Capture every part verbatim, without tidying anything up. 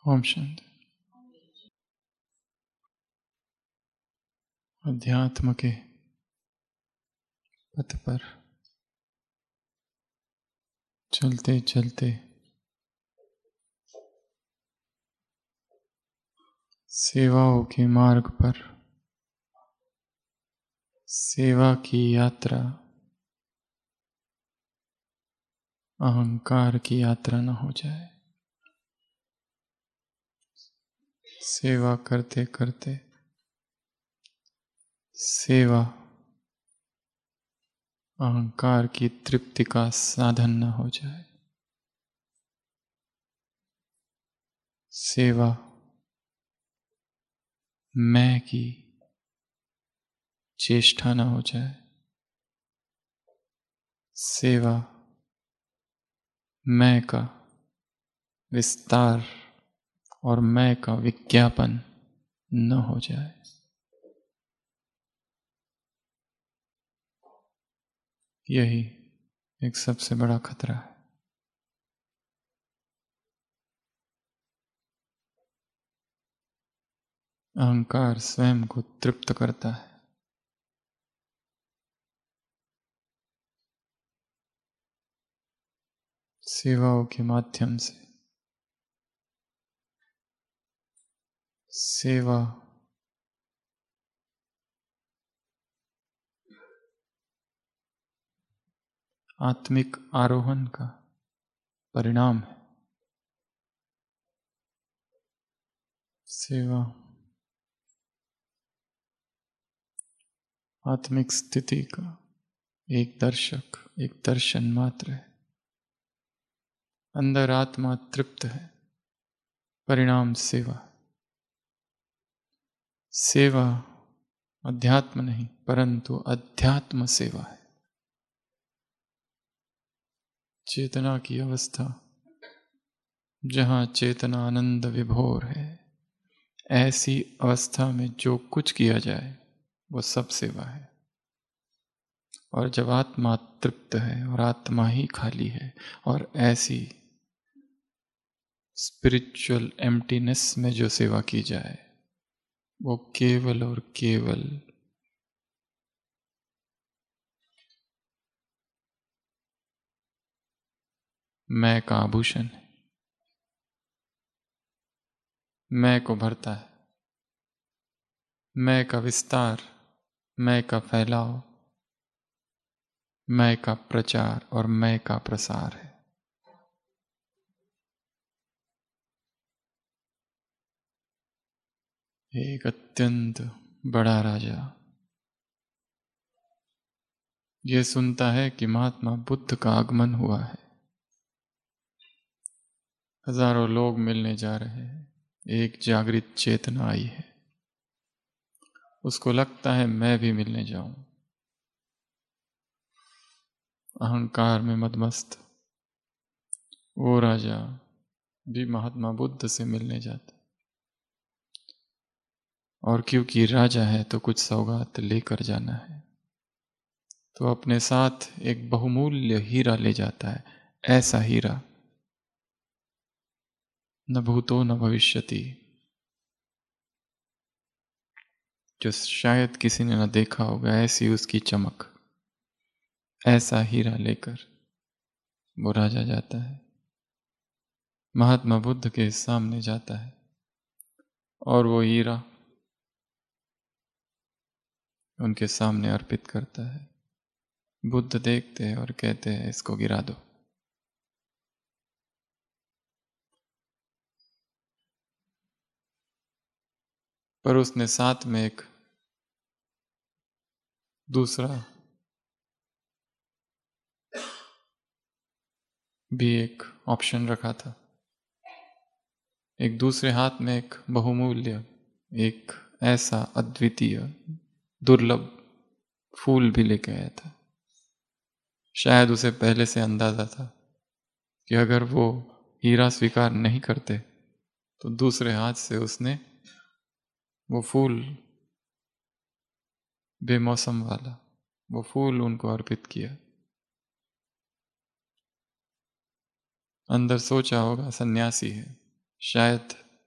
ओम शांति। अध्यात्म के पथ पर चलते चलते सेवाओं के मार्ग पर सेवा की यात्रा अहंकार की यात्रा न हो जाए। सेवा करते करते सेवा अहंकार की तृप्ति का साधन न हो जाए। सेवा मैं की चेष्टा न हो जाए। सेवा मैं का विस्तार और मैं का विज्ञापन न हो जाए। यही एक सबसे बड़ा खतरा है। अहंकार स्वयं को तृप्त करता है। सेवाओं के माध्यम से सेवा आत्मिक आरोहण का परिणाम है। सेवा आत्मिक स्थिति का एक दर्शक, एक दर्शन मात्र है। अंदर आत्मा तृप्त है, परिणाम सेवा। सेवा अध्यात्म नहीं परंतु अध्यात्म सेवा है। चेतना की अवस्था जहाँ चेतना आनंद विभोर है, ऐसी अवस्था में जो कुछ किया जाए वो सब सेवा है। और जब आत्मा तृप्त है और आत्मा ही खाली है और ऐसी स्पिरिचुअल एम्प्टीनेस में जो सेवा की जाए वो केवल और केवल मैं का आभूषण है। मैं को भरता है, मैं का विस्तार, मैं का फैलाव, मैं का प्रचार और मैं का प्रसार है। एक अत्यंत बड़ा राजा ये सुनता है कि महात्मा बुद्ध का आगमन हुआ है। हजारों लोग मिलने जा रहे हैं, एक जागृत चेतना आई है। उसको लगता है मैं भी मिलने जाऊं। अहंकार में मदमस्त वो राजा भी महात्मा बुद्ध से मिलने जाता, और क्योंकि राजा है तो कुछ सौगात लेकर जाना है, तो अपने साथ एक बहुमूल्य हीरा ले जाता है। ऐसा हीरा न भूतो न भविष्यति, जो शायद किसी ने न देखा होगा, ऐसी उसकी चमक। ऐसा हीरा लेकर वो राजा जाता है, महात्मा बुद्ध के सामने जाता है और वो हीरा उनके सामने अर्पित करता है। बुद्ध देखते हैं और कहते हैं इसको गिरा दो। पर उसने साथ में एक दूसरा भी एक ऑप्शन रखा था। एक दूसरे हाथ में एक बहुमूल्य, एक ऐसा अद्वितीय दुर्लभ फूल भी लेके आया था। शायद उसे पहले से अंदाजा था कि अगर वो हीरा स्वीकार नहीं करते तो दूसरे हाथ से उसने वो फूल, बेमौसम वाला वो फूल उनको अर्पित किया। अंदर सोचा होगा सन्यासी है, शायद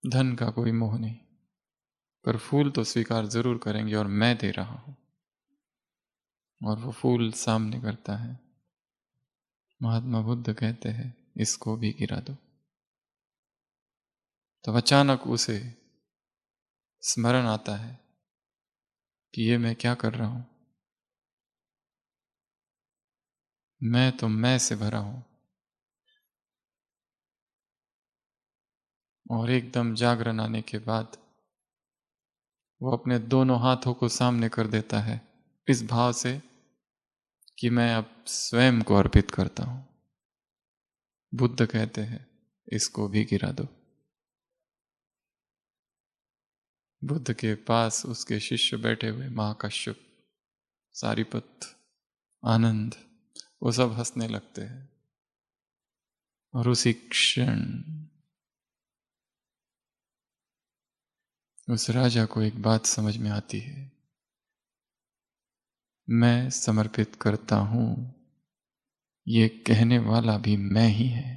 धन का कोई मोह नहीं, पर फूल तो स्वीकार जरूर करेंगे और मैं दे रहा हूं, और वो फूल सामने करता है। महात्मा बुद्ध कहते हैं इसको भी गिरा दो। तब अचानक उसे स्मरण आता है कि ये मैं क्या कर रहा हूं, मैं तो मैं से भरा हूं। और एकदम जागरण आने के बाद वो अपने दोनों हाथों को सामने कर देता है इस भाव से कि मैं अब स्वयं को अर्पित करता हूं। बुद्ध कहते हैं इसको भी गिरा दो। बुद्ध के पास उसके शिष्य बैठे हुए, महाकश्यप, सारीपुत, आनंद, वो सब हंसने लगते हैं। और उसी क्षण उस राजा को एक बात समझ में आती है, मैं समर्पित करता हूं, ये कहने वाला भी मैं ही है।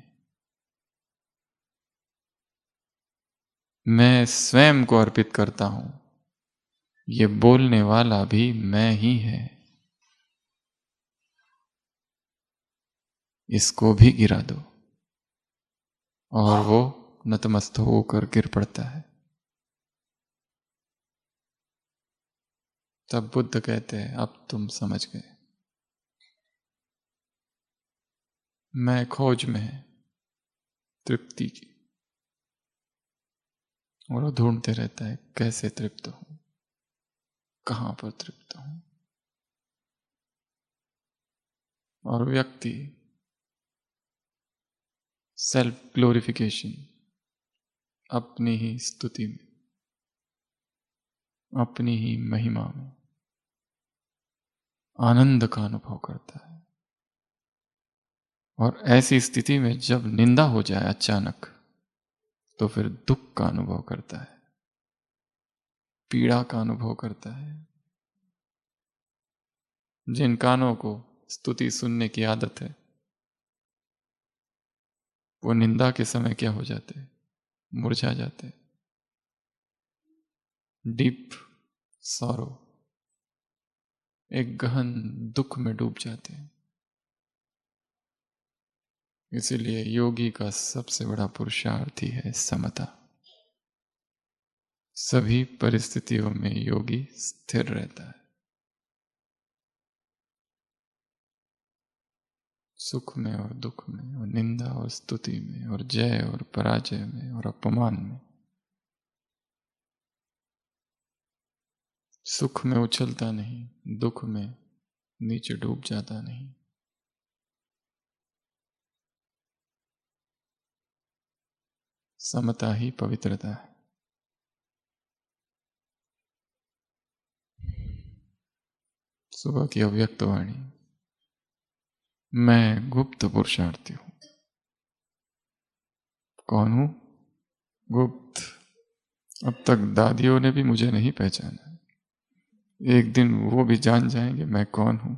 मैं स्वयं को अर्पित करता हूं, ये बोलने वाला भी मैं ही है। इसको भी गिरा दो। और वो नतमस्तक होकर गिर पड़ता है। तब बुद्ध कहते हैं अब तुम समझ गए। मैं खोज में है तृप्ति की, और वो ढूंढते रहता है कैसे तृप्त हूं, कहां पर तृप्त हूं। और व्यक्ति सेल्फ ग्लोरिफिकेशन, अपनी ही स्तुति में, अपनी ही महिमा में आनंद का अनुभव करता है। और ऐसी स्थिति में जब निंदा हो जाए अचानक, तो फिर दुख का अनुभव करता है, पीड़ा का अनुभव करता है। जिन कानों को स्तुति सुनने की आदत है, वो निंदा के समय क्या हो जाते हैं, मुरझा जाते हैं। डीप सॉरो, एक गहन दुख में डूब जाते हैं। इसीलिए योगी का सबसे बड़ा पुरुषार्थ ही है समता। सभी परिस्थितियों में योगी स्थिर रहता है, सुख में और दुख में, और निंदा और स्तुति में, और जय और पराजय में, और अपमान में। सुख में उछलता नहीं, दुख में नीचे डूब जाता नहीं। समता ही पवित्रता है। सुबह की अव्यक्त वाणी, मैं गुप्त पुरुषार्थी हूं। कौन हूं? गुप्त। अब तक दादियों ने भी मुझे नहीं पहचाना, एक दिन वो भी जान जाएंगे मैं कौन हूं।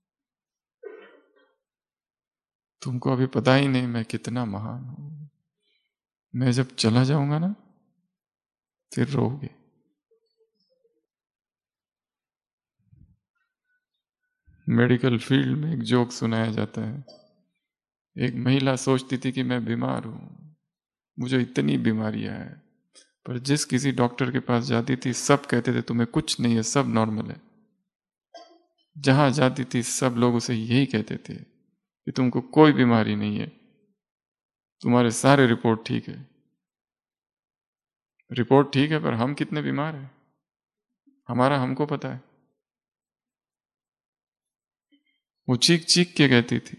तुमको अभी पता ही नहीं मैं कितना महान हूं। मैं जब चला जाऊंगा ना, फिर रोओगे। मेडिकल फील्ड में एक जोक सुनाया जाता है। एक महिला सोचती थी कि मैं बीमार हूं, मुझे इतनी बीमारियां हैं, पर जिस किसी डॉक्टर के पास जाती थी सब कहते थे तुम्हें कुछ नहीं है, सब नॉर्मल है। जहां जाती थी सब लोग उसे यही कहते थे कि तुमको कोई बीमारी नहीं है, तुम्हारे सारे रिपोर्ट ठीक है। रिपोर्ट ठीक है, पर हम कितने बीमार हैं, हमारा हमको पता है। वो चीख चीख के कहती थी।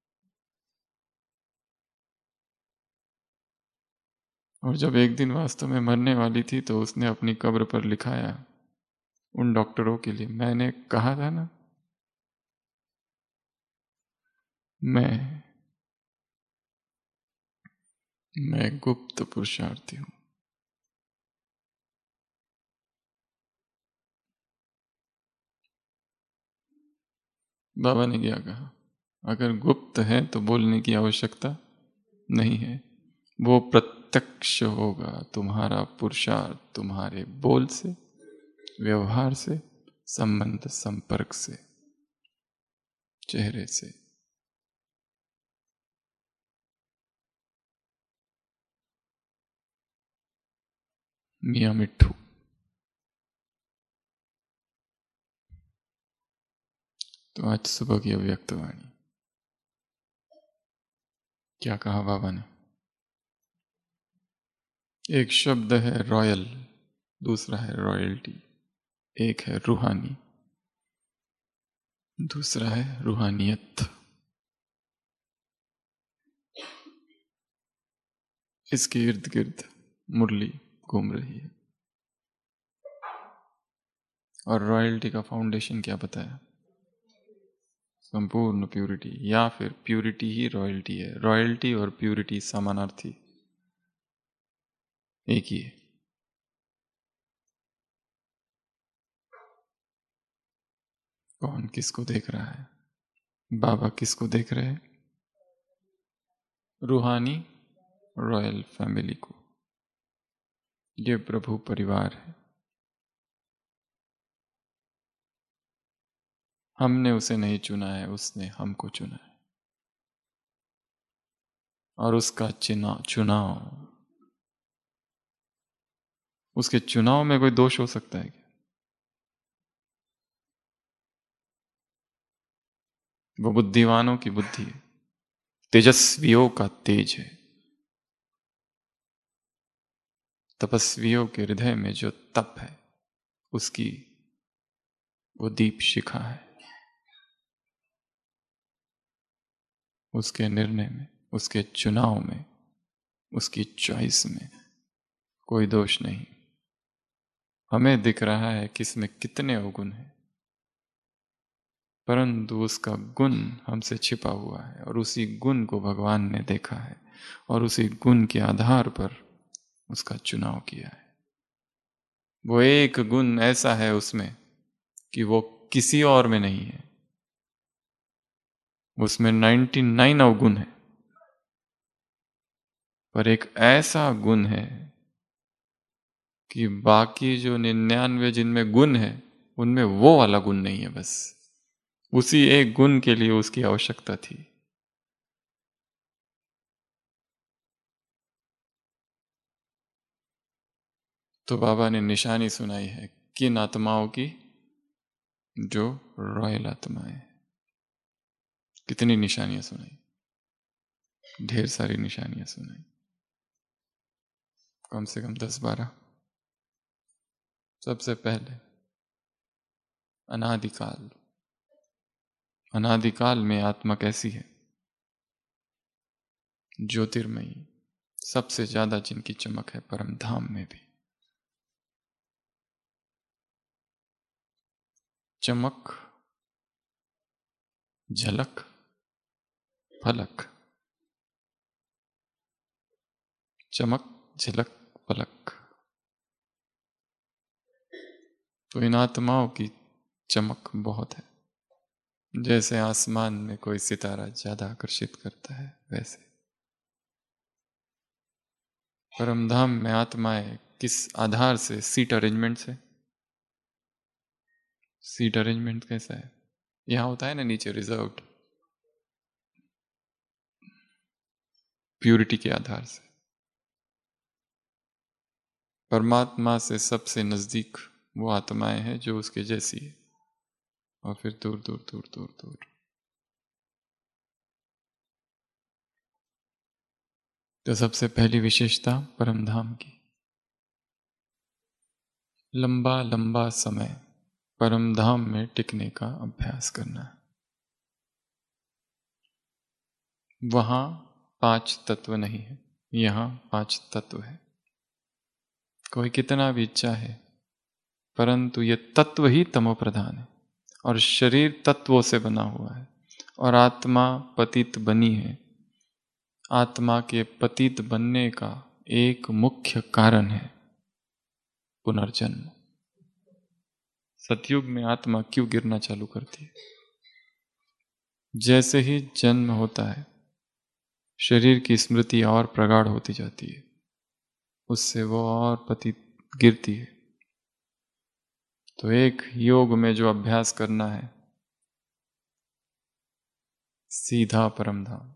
और जब एक दिन वास्तव में मरने वाली थी, तो उसने अपनी कब्र पर लिखाया उन डॉक्टरों के लिए, मैंने कहा था ना, मैं मैं गुप्त पुरुषार्थी हूं। बाबा ने क्या कहा, अगर गुप्त है तो बोलने की आवश्यकता नहीं है, वो प्रत्यक्ष प्रत्यक्ष होगा तुम्हारा पुरुषार्थ तुम्हारे बोल से, व्यवहार से, संबंध संपर्क से, चेहरे से। मियां मिट्ठू। तो आज सुबह की अव्यक्तवाणी क्या कहा बाबा ने? एक शब्द है रॉयल, दूसरा है रॉयल्टी। एक है रूहानी, दूसरा है रूहानियत। इसके इर्द गिर्द मुरली घूम रही है। और रॉयल्टी का फाउंडेशन क्या बताया? संपूर्ण प्यूरिटी, या फिर प्यूरिटी ही रॉयल्टी है। रॉयल्टी और प्यूरिटी समानार्थी, एक ही है। कौन किसको देख रहा है? बाबा किसको देख रहे हैं? रूहानी रॉयल फैमिली को। ये प्रभु परिवार है। हमने उसे नहीं चुना है, उसने हमको चुना है। और उसका चुनाव चुनाव उसके चुनाव में कोई दोष हो सकता है क्या? वो बुद्धिमानों की बुद्धि है, तेजस्वियों का तेज है। तपस्वियों के हृदय में जो तप है, उसकी वो दीप शिखा है। उसके निर्णय में, उसके चुनाव में, उसकी चॉइस में कोई दोष नहीं। हमें दिख रहा है कि इसमें कितने अवगुण हैं, परंतु उसका गुण हमसे छिपा हुआ है और उसी गुण को भगवान ने देखा है और उसी गुण के आधार पर उसका चुनाव किया है। वो एक गुण ऐसा है उसमें कि वो किसी और में नहीं है। उसमें नाइन्टी नाइन अवगुण है, पर एक ऐसा गुण है कि बाकी जो निन्यानवे जिनमें गुण है, उनमें वो वाला गुण नहीं है। बस उसी एक गुण के लिए उसकी आवश्यकता थी। तो बाबा ने निशानी सुनाई है किन आत्माओं की? जो रॉयल आत्माएं। कितनी निशानियां सुनाई? ढेर सारी निशानियां सुनाई, कम से कम दस बारह। सबसे पहले अनादिकाल। अनादिकाल में आत्मा कैसी है? ज्योतिर्मयी, सबसे ज्यादा जिनकी चमक है परम धाम में भी। चमक, झलक, फलक। चमक, झलक, फलक। तो इन आत्माओं की चमक बहुत है। जैसे आसमान में कोई सितारा ज्यादा आकर्षित करता है, वैसे परमधाम में आत्माएं किस आधार से? सीट अरेंजमेंट से। सीट अरेंजमेंट कैसा है? यहां होता है ना नीचे रिजर्व्ड, प्यूरिटी के आधार से। परमात्मा से सबसे नजदीक वो आत्माएं हैं जो उसके जैसी है, और फिर दूर दूर दूर दूर दूर। तो सबसे पहली विशेषता परमधाम की, लंबा लंबा समय परमधाम में टिकने का अभ्यास करना है। वहां पांच तत्व नहीं है, यहां पांच तत्व है। कोई कितना भी चाहे, परंतु ये तत्व ही तमो प्रधान है और शरीर तत्वों से बना हुआ है और आत्मा पतित बनी है। आत्मा के पतित बनने का एक मुख्य कारण है पुनर्जन्म। सतयुग में आत्मा क्यों गिरना चालू करती है? जैसे ही जन्म होता है, शरीर की स्मृति और प्रगाढ़ होती जाती है उससे वो और पतित गिरती है। तो एक योग में जो अभ्यास करना है, सीधा परम धाम,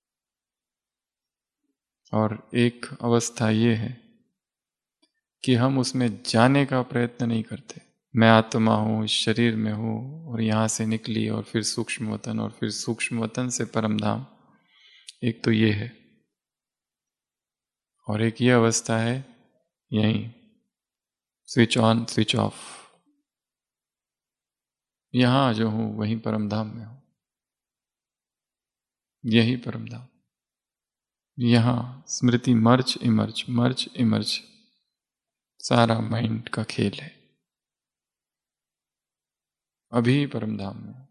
और एक अवस्था ये है कि हम उसमें जाने का प्रयत्न नहीं करते। मैं आत्मा हूँ, इस शरीर में हूँ, और यहाँ से निकली, और फिर सूक्ष्म वतन, और फिर सूक्ष्म वतन से परम धाम। एक तो ये है, और एक ये अवस्था है यहीं स्विच ऑन स्विच ऑफ। यहाँ जो हूँ वहीं परम धाम में हूँ, यही परम धाम। यहाँ स्मृति मर्ज इमर्ज मर्ज इमर्ज, सारा माइंड का खेल है। अभी परम धाम में।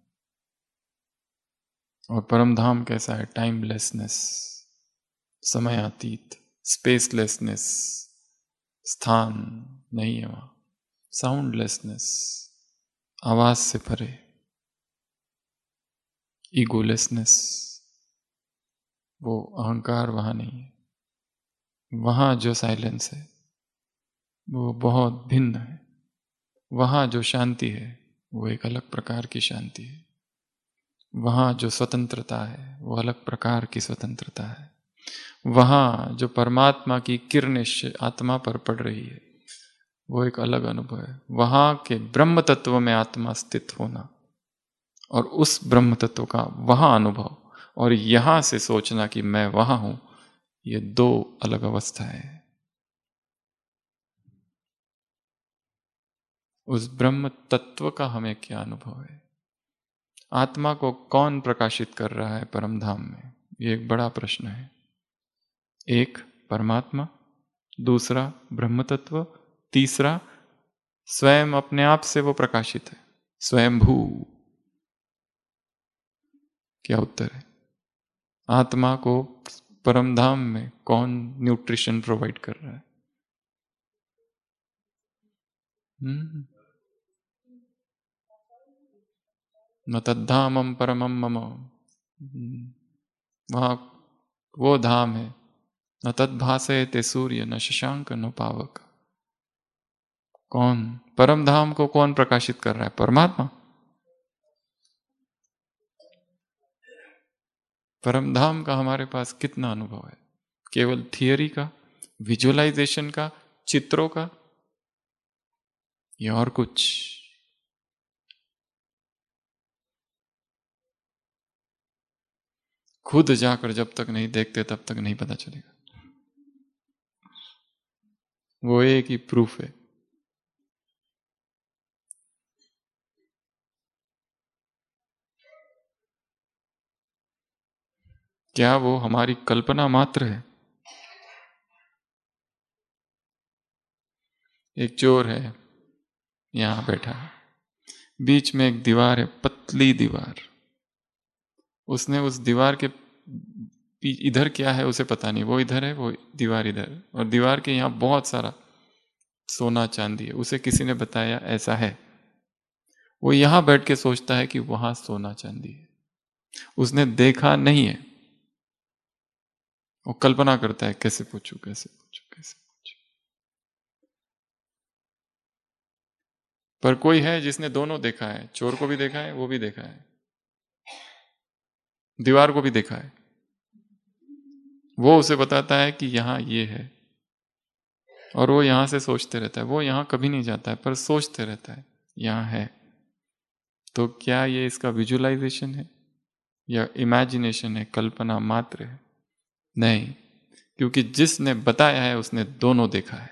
और परम धाम कैसा है? टाइमलेसनेस, समयातीत, स्पेसलेसनेस, स्थान नहीं है वहां, साउंडलेसनेस, आवाज से परे, ईगोलेसनेस, वो अहंकार वहां नहीं है। वहां जो साइलेंस है वो बहुत भिन्न है। वहां जो शांति है वो एक अलग प्रकार की शांति है। वहां जो स्वतंत्रता है वो अलग प्रकार की स्वतंत्रता है। वहां जो परमात्मा की किरणें आत्मा पर पड़ रही है वो एक अलग अनुभव है। वहां के ब्रह्म तत्व में आत्मा स्थित होना और उस ब्रह्म तत्व का वहां अनुभव, और यहां से सोचना कि मैं वहां हूं, ये दो अलग अवस्थाएं हैं। उस ब्रह्म तत्व का हमें क्या अनुभव है? आत्मा को कौन प्रकाशित कर रहा है परम धाम में? ये एक बड़ा प्रश्न है। एक परमात्मा, दूसरा ब्रह्म तत्व, तीसरा स्वयं अपने आप से वो प्रकाशित है, स्वयंभू। क्या उत्तर है? आत्मा को परम धाम में कौन न्यूट्रिशन प्रोवाइड कर रहा है? हम्म न तद्धामम परमम मम, वहां वो धाम है। न तद्भासयते सूर्य न शशांक न पावक। कौन परम धाम को कौन प्रकाशित कर रहा है? परमात्मा। परम धाम का हमारे पास कितना अनुभव है? केवल थियरी का, विजुअलाइजेशन का, चित्रों का, या और कुछ? खुद जाकर जब तक नहीं देखते तब तक नहीं पता चलेगा। वो एक ही प्रूफ है। क्या वो हमारी कल्पना मात्र है? एक चोर है, यहां बैठा है, बीच में एक दीवार है, पतली दीवार। उसने उस दीवार के इधर क्या है उसे पता नहीं, वो इधर है, वो दीवार इधर, और दीवार के यहां बहुत सारा सोना चांदी है। उसे किसी ने बताया ऐसा है, वो यहां बैठ के सोचता है कि वहां सोना चांदी है। उसने देखा नहीं है, वो कल्पना करता है कैसे पूछूं कैसे पूछूं कैसे पूछूं। पर कोई है जिसने दोनों देखा है, चोर को भी देखा है, वो भी देखा है, दीवार को भी देखा है। वो उसे बताता है कि यहां ये है, और वो यहां से सोचते रहता है। वो यहां कभी नहीं जाता है पर सोचते रहता है यहां है। तो क्या ये इसका विजुअलाइजेशन है या इमेजिनेशन है, कल्पना मात्र है? नहीं, क्योंकि जिसने बताया है उसने दोनों देखा है।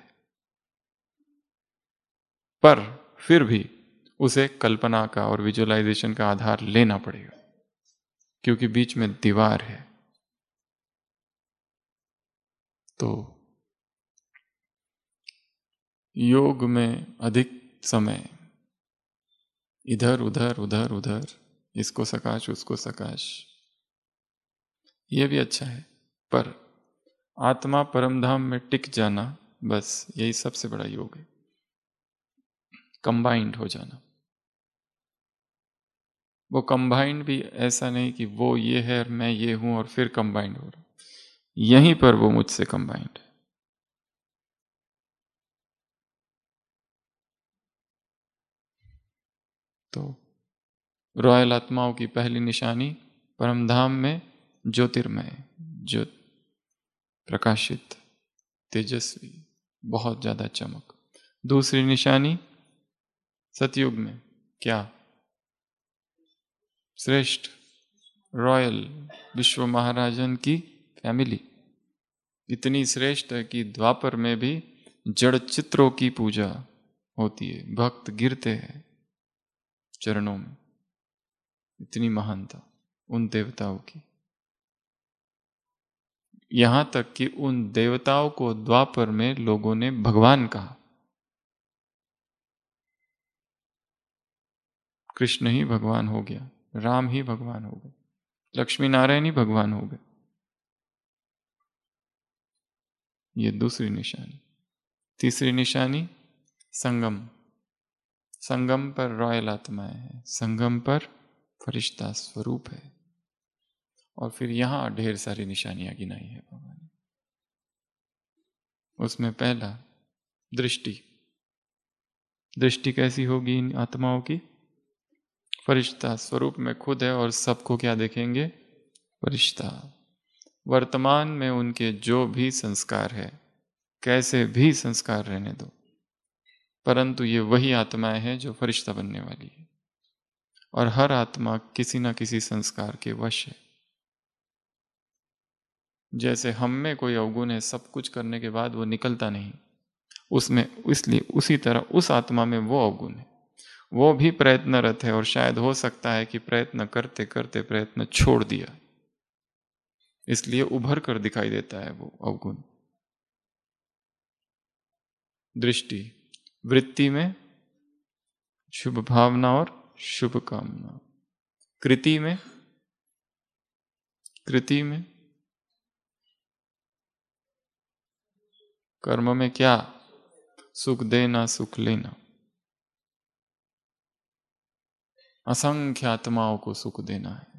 पर फिर भी उसे कल्पना का और विजुअलाइजेशन का आधार लेना पड़ेगा, क्योंकि बीच में दीवार है। तो योग में अधिक समय इधर उधर उधर उधर, इसको सकाश उसको सकाश, ये भी अच्छा है, पर आत्मा परमधाम में टिक जाना, बस यही सबसे बड़ा योग है। कंबाइंड हो जाना। वो कंबाइंड भी ऐसा नहीं कि वो ये है और मैं ये हूं और फिर कंबाइंड हो रहा, यहीं पर वो मुझसे कंबाइंड है। रॉयल आत्माओं की पहली निशानी परमधाम में ज्योतिर्मय, ज्योत, प्रकाशित, तेजस्वी, बहुत ज्यादा चमक। दूसरी निशानी सतयुग में क्या? श्रेष्ठ रॉयल विश्व महाराजन की फैमिली इतनी श्रेष्ठ है कि द्वापर में भी जड़ चित्रों की पूजा होती है, भक्त गिरते हैं चरणों में, इतनी महानता उन देवताओं की। यहां तक कि उन देवताओं को द्वापर में लोगों ने भगवान कहा। कृष्ण ही भगवान हो गया, राम ही भगवान हो गए, लक्ष्मी नारायण ही भगवान हो गए। ये दूसरी निशानी। तीसरी निशानी संगम। संगम पर रॉयल आत्माएं हैं, संगम पर फरिश्ता स्वरूप है। और फिर यहां ढेर सारी निशानियां गिनाई है भगवान ने। उसमें पहला दृष्टि। दृष्टि कैसी होगी इन आत्माओं की? फरिश्ता स्वरूप में खुद है और सबको क्या देखेंगे? फरिश्ता। वर्तमान में उनके जो भी संस्कार है, कैसे भी संस्कार रहने दो, परंतु ये वही आत्माएं हैं जो फरिश्ता बनने वाली है। और हर आत्मा किसी न किसी संस्कार के वश है। जैसे हम में कोई अवगुण है, सब कुछ करने के बाद वो निकलता नहीं उसमें, इसलिए उसी तरह उस आत्मा में वो अवगुण है, वो भी प्रयत्नरत है। और शायद हो सकता है कि प्रयत्न करते करते प्रयत्न छोड़ दिया, इसलिए उभर कर दिखाई देता है वो अवगुण। दृष्टि। वृत्ति में शुभ भावना और शुभ कामना। कृति में कृति में कर्म में क्या? सुख देना, सुख लेना। असंख्य आत्माओं को सुख देना है।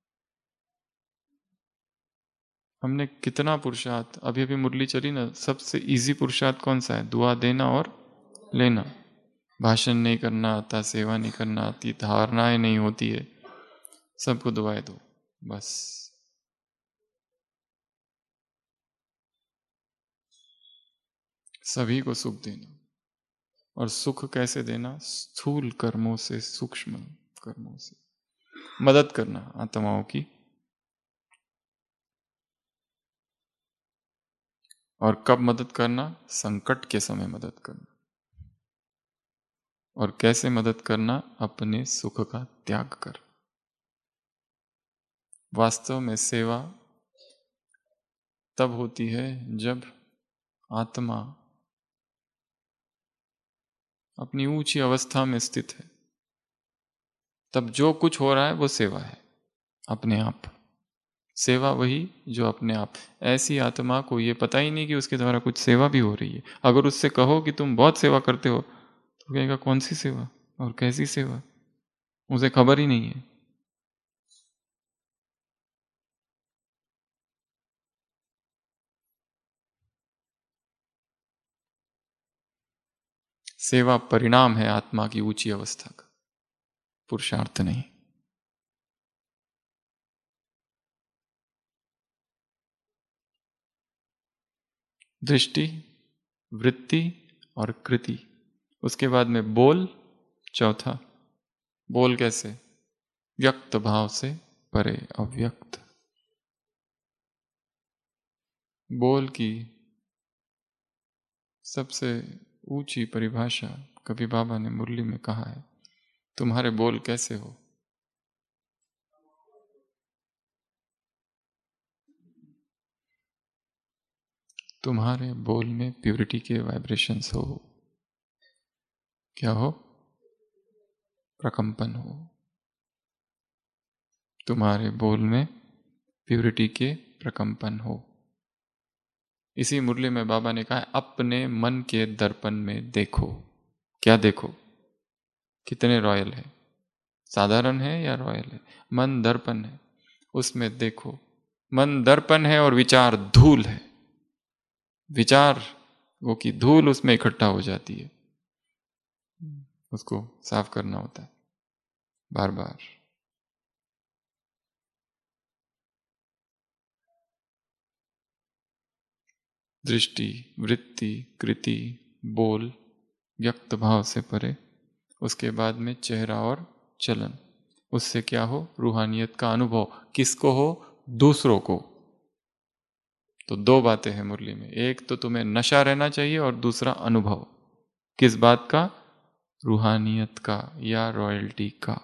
हमने कितना पुरुषार्थ, अभी अभी मुरली चली ना, सबसे इजी पुरुषार्थ कौन सा है? दुआ देना और लेना। भाषण नहीं करना आता, सेवा नहीं करना आती, धारणाएं नहीं होती है, सबको दुआएं दो बस। सभी को सुख देना। और सुख कैसे देना? स्थूल कर्मों से, सूक्ष्म कर्मों से मदद करना आत्माओं की। और कब मदद करना? संकट के समय मदद करना। और कैसे मदद करना? अपने सुख का त्याग कर। वास्तव में सेवा तब होती है जब आत्मा अपनी ऊंची अवस्था में स्थित है, तब जो कुछ हो रहा है वो सेवा है अपने आप। सेवा वही जो अपने आप। ऐसी आत्मा को ये पता ही नहीं कि उसके द्वारा कुछ सेवा भी हो रही है। अगर उससे कहो कि तुम बहुत सेवा करते हो, तो कहेगा कौन सी सेवा और कैसी सेवा, उसे खबर ही नहीं है। सेवा परिणाम है आत्मा की ऊंची अवस्था का, पुरुषार्थ नहीं। दृष्टि, वृत्ति और कृति। उसके बाद में बोल, चौथा। बोल कैसे? व्यक्त भाव से परे अव्यक्त। बोल की सबसे ऊंची परिभाषा कभी बाबा ने मुरली में कहा है, तुम्हारे बोल कैसे हो? तुम्हारे बोल में प्यूरिटी के वाइब्रेशंस हो। क्या हो? प्रकंपन हो। तुम्हारे बोल में प्यूरिटी के प्रकंपन हो। इसी मुरली में बाबा ने कहा, अपने मन के दर्पण में देखो। क्या देखो? कितने रॉयल है? साधारण है या रॉयल है? मन दर्पण है, उसमें देखो। मन दर्पण है और विचार धूल है। विचार वो की धूल उसमें इकट्ठा हो जाती है, उसको साफ करना होता है बार बार। दृष्टि, वृत्ति, कृति, बोल, व्यक्त भाव से परे। उसके बाद में चेहरा और चलन। उससे क्या हो? रूहानियत का अनुभव। किसको हो? दूसरों को। तो दो बातें हैं मुरली में, एक तो तुम्हें नशा रहना चाहिए और दूसरा अनुभव। किस बात का? रूहानियत का या रॉयल्टी का।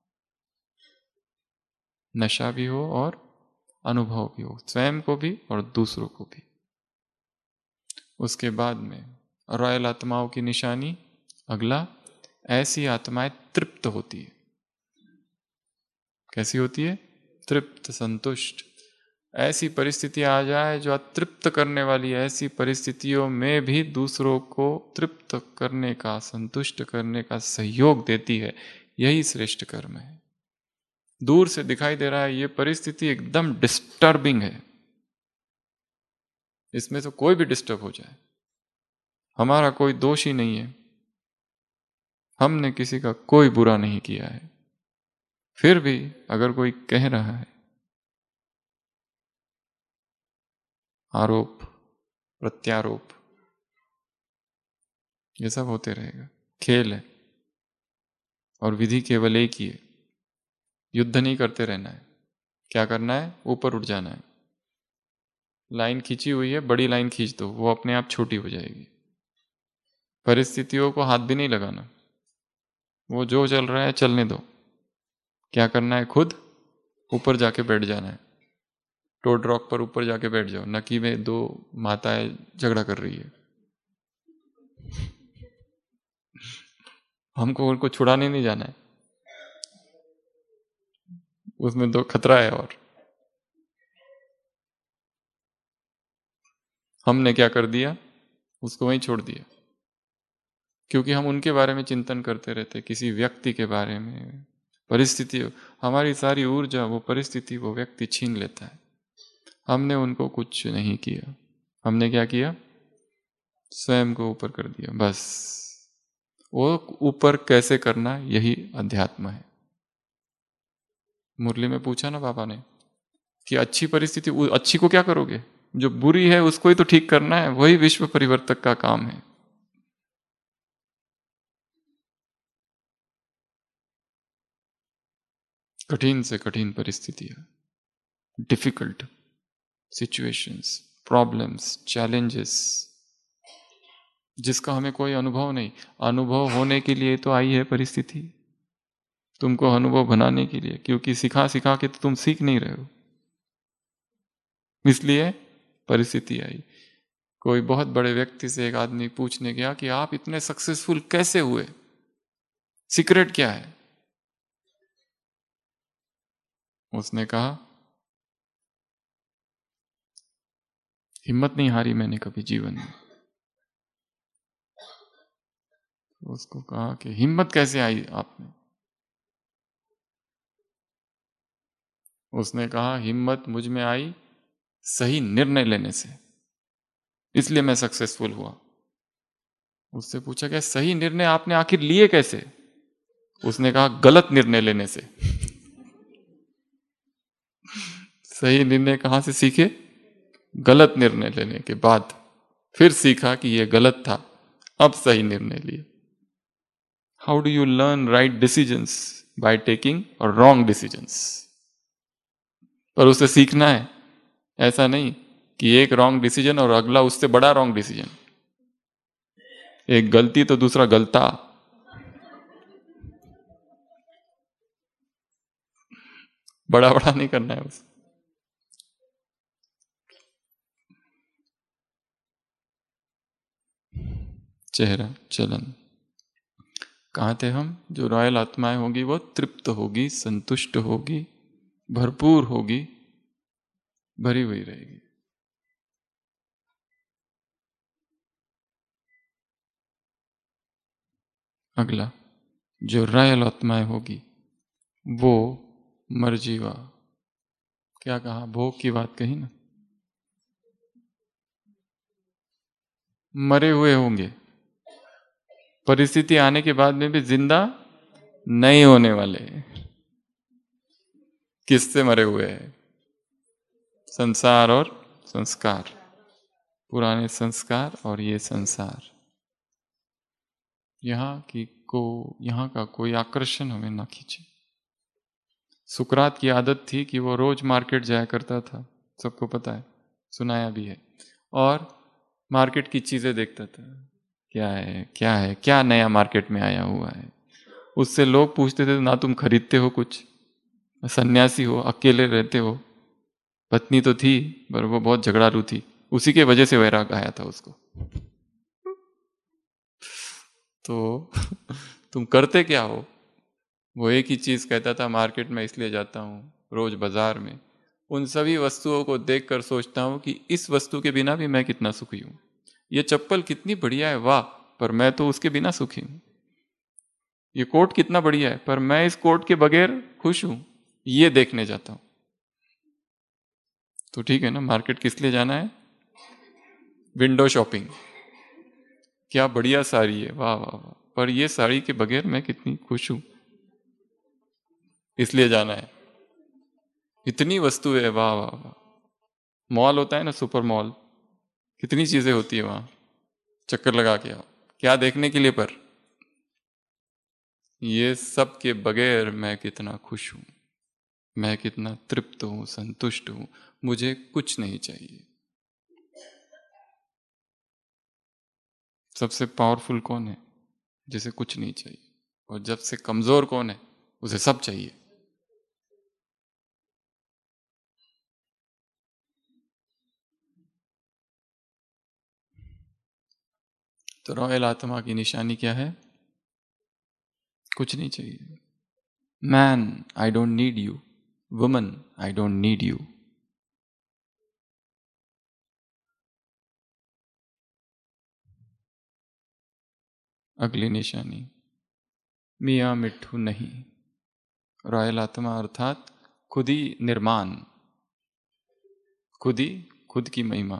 नशा भी हो और अनुभव भी हो, स्वयं को भी और दूसरों को भी। उसके बाद में रॉयल आत्माओं की निशानी, अगला, ऐसी आत्माएं तृप्त होती है। कैसी होती है? तृप्त, संतुष्ट। ऐसी परिस्थिति आ जाए जो अतृप्त करने वाली, ऐसी परिस्थितियों में भी दूसरों को तृप्त करने का, संतुष्ट करने का सहयोग देती है। यही श्रेष्ठ कर्म है। दूर से दिखाई दे रहा है ये परिस्थिति एकदम डिस्टर्बिंग है, इसमें तो कोई भी डिस्टर्ब हो जाए, हमारा कोई दोष ही नहीं है, हमने किसी का कोई बुरा नहीं किया है, फिर भी अगर कोई कह रहा है, आरोप प्रत्यारोप, ये सब होते रहेगा। खेल है और विधि केवल एक ही है, युद्ध नहीं करते रहना है। क्या करना है? ऊपर उठ जाना है। लाइन खींची हुई है, बड़ी लाइन खींच दो, वो अपने आप छोटी हो जाएगी। परिस्थितियों को हाथ भी नहीं लगाना, वो जो चल रहा है चलने दो। क्या करना है? खुद ऊपर जाके बैठ जाना है। टोड रॉक पर ऊपर जाके बैठ जाओ, नकी में दो माताएं झगड़ा कर रही है, हमको उनको छुड़ाने नहीं जाना है, उसमें दो खतरा है। और हमने क्या कर दिया? उसको वहीं छोड़ दिया, क्योंकि हम उनके बारे में चिंतन करते रहते, किसी व्यक्ति के बारे में, परिस्थिति, हमारी सारी ऊर्जा वो परिस्थिति, वो व्यक्ति छीन लेता है। हमने उनको कुछ नहीं किया, हमने क्या किया? स्वयं को ऊपर कर दिया, बस। वो ऊपर कैसे करना, यही अध्यात्म है। मुरली में पूछा ना बाबा ने कि अच्छी परिस्थिति, अच्छी को क्या करोगे? जो बुरी है उसको ही तो ठीक करना है, वही विश्व परिवर्तक का काम है। कठिन से कठिन परिस्थितियां, डिफिकल्ट सिचुएशंस, प्रॉब्लम्स, चैलेंजेस, जिसका हमें कोई अनुभव नहीं, अनुभव होने के लिए तो आई है परिस्थिति, तुमको अनुभव बनाने के लिए, क्योंकि सिखा सिखा के तो तुम सीख नहीं रहे हो, इसलिए परिस्थिति आई। कोई बहुत बड़े व्यक्ति से एक आदमी पूछने गया कि आप इतने सक्सेसफुल कैसे हुए, सीक्रेट क्या है? उसने कहा, हिम्मत नहीं हारी मैंने कभी जीवन में। उसको कहा कि हिम्मत कैसे आई आप में? उसने कहा, हिम्मत मुझ में आई सही निर्णय लेने से, इसलिए मैं सक्सेसफुल हुआ। उससे पूछा, क्या सही निर्णय आपने आखिर लिए कैसे? उसने कहा, गलत निर्णय लेने से। सही निर्णय कहां से सीखे? गलत निर्णय लेने के बाद फिर सीखा कि यह गलत था, अब सही निर्णय लिए। How do you learn right decisions? By taking wrong decisions. पर उसे सीखना है, ऐसा नहीं कि एक रॉन्ग डिसीजन और अगला उससे बड़ा रॉन्ग डिसीजन, एक गलती तो दूसरा गलता। बड़ा बड़ा नहीं करना है उसे। चेहरा चलन, कहाँ थे हम? जो रॉयल आत्माएं होगी वो तृप्त होगी, संतुष्ट होगी, भरपूर होगी, भरी हुई रहेगी। अगला, जो रॉयल आत्माएं होगी वो मर्जीवा, क्या कहा? भोग की बात कही ना, मरे हुए होंगे, परिस्थिति आने के बाद में भी जिंदा नहीं होने वाले। किससे मरे हुए हैं? संसार और संस्कार। पुराने संस्कार और ये संसार, यहाँ की को यहाँ का कोई आकर्षण हमें ना खींचे। सुकरात की आदत थी कि वो रोज मार्केट जाया करता था, सबको पता है, सुनाया भी है, और मार्केट की चीजें देखता था, क्या है क्या है क्या नया मार्केट में आया हुआ है। उससे लोग पूछते थे, ना तुम खरीदते हो कुछ, सन्यासी हो, अकेले रहते हो, पत्नी तो थी पर वो बहुत झगड़ालू थी, उसी के वजह से वैराग आया था उसको। तो तुम करते क्या हो? वो एक ही चीज कहता था, मार्केट में इसलिए जाता हूँ, रोज बाजार में उन सभी वस्तुओं को देखकर सोचता हूँ कि इस वस्तु के बिना भी मैं कितना सुखी हूँ। ये चप्पल कितनी बढ़िया है, वाह, पर मैं तो उसके बिना सुखी हूँ। ये कोट कितना बढ़िया है, पर मैं इस कोट के बगैर खुश हूँ। ये देखने जाता हूँ। तो ठीक है ना, मार्केट किस लिए जाना है? Window shopping. क्या बढ़िया साड़ी है, वाह वाह वाह, पर ये साड़ी के बगैर मैं कितनी खुश हूँ, इसलिए जाना है। इतनी वस्तु है, वाह वाह वाह। मॉल होता है ना, सुपर मॉल, कितनी चीजें होती है वहां, चक्कर लगा के आओ, क्या देखने के लिए? पर ये सब के बगैर मैं कितना खुश हूं, मैं कितना तृप्त हूं, संतुष्ट हूं, मुझे कुछ नहीं चाहिए। सबसे पावरफुल कौन है? जिसे कुछ नहीं चाहिए। और जब से कमजोर कौन है? उसे सब चाहिए। तो रॉयल आत्मा की निशानी क्या है? कुछ नहीं चाहिए। Man, I don't need you. Woman, I don't need you. अगली निशानी, मियाँ मिट्ठू नहीं। रॉयल आत्मा अर्थात खुद ही निर्माण, खुद ही खुद की महिमा,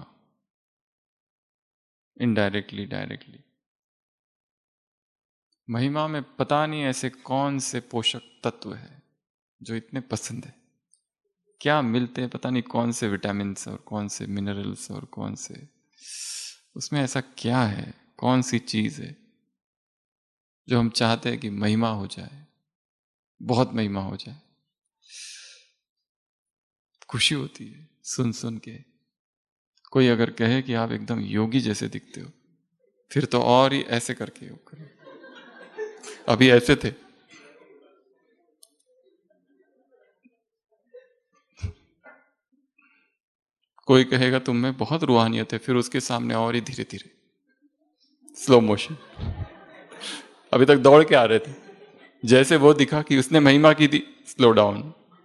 इनडायरेक्टली डायरेक्टली। महिमा में पता नहीं ऐसे कौन से पोषक तत्व है जो इतने पसंद है, क्या मिलते हैं पता नहीं, कौन से विटामिन और कौन से मिनरल्स और कौन से, उसमें ऐसा क्या है, कौन सी चीज है जो हम चाहते हैं कि महिमा हो जाए, बहुत महिमा हो जाए। खुशी होती है सुन सुन के। कोई अगर कहे कि आप एकदम योगी जैसे दिखते हो, फिर तो और ही ऐसे करके योग करें। अभी ऐसे थे, कोई कहेगा तुम में बहुत रूहानियत है, फिर उसके सामने और ही धीरे धीरे स्लो मोशन। अभी तक दौड़ के आ रहे थे, जैसे वो दिखा कि उसने महिमा की थी, स्लो डाउन।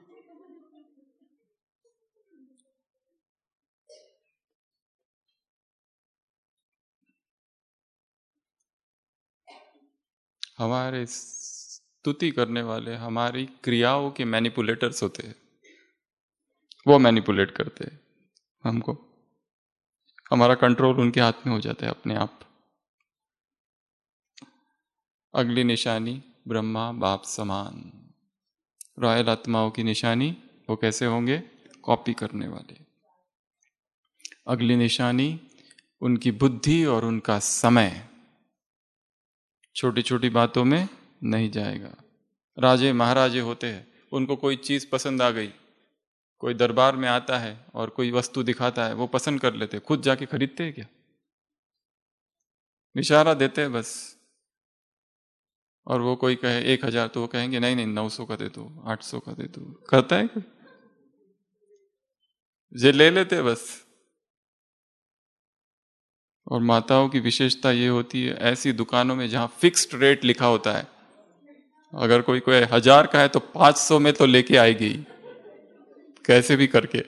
हमारे स्तुति करने वाले हमारी क्रियाओं के मैनिपुलेटर्स होते हैं, वो मैनिपुलेट करते हैं हमको, हमारा कंट्रोल उनके हाथ में हो जाता है अपने आप। अगली निशानी, ब्रह्मा बाप समान। रॉयल आत्माओं की निशानी, वो कैसे होंगे? कॉपी करने वाले। अगली निशानी, उनकी बुद्धि और उनका समय छोटी छोटी बातों में नहीं जाएगा। राजे महाराजे होते हैं, उनको कोई चीज पसंद आ गई, कोई दरबार में आता है और कोई वस्तु दिखाता है, वो पसंद कर लेते, खुद जाके खरीदते हैं क्या? इशारा देते हैं बस। और वो कोई कहे एक हजार, तो वो कहेंगे नहीं नहीं नौ सौ का दे दो, आठ सौ का दे दो। करता है कोई? ये ले लेते हैं बस। और माताओं की विशेषता ये होती है, ऐसी दुकानों में जहां फिक्स्ड रेट लिखा होता है, अगर कोई कोई हजार का है तो पांच सौ में तो लेके आएगी कैसे भी करके।